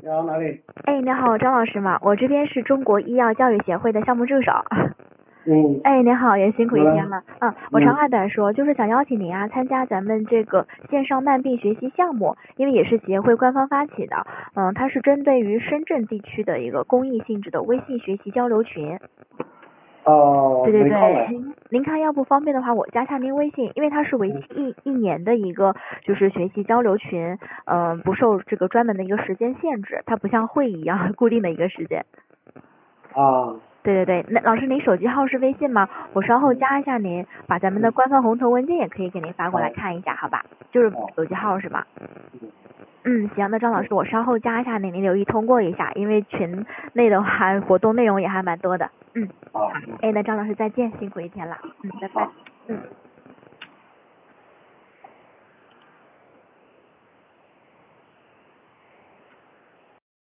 你好，哪里？ 哎，你好，张老师吗？我这边是中国医药教育协会的项目助手。 嗯， 哎，您好，也辛苦一好天了。我长话短说，就是想邀请您啊参加咱们这个线上慢病学习项目，因为也是协会官方发起的。它是针对于深圳地区的一个公益性质的微信学习交流群。对对对，您看要不方便的话，我加下您微信，因为它是为期一年的一个就是学习交流群，不受这个专门的一个时间限制，它不像会议一样固定的一个时间。 啊， 对对对，那老师您手机号是微信吗？我稍后加一下您，把咱们的官方红头文件也可以给您发过来看一下，好吧？就是手机号是吧？行，那张老师我稍后加一下您，您留意通过一下，因为群内的话活动内容也还蛮多的。好，那张老师再见，辛苦一天了。拜拜。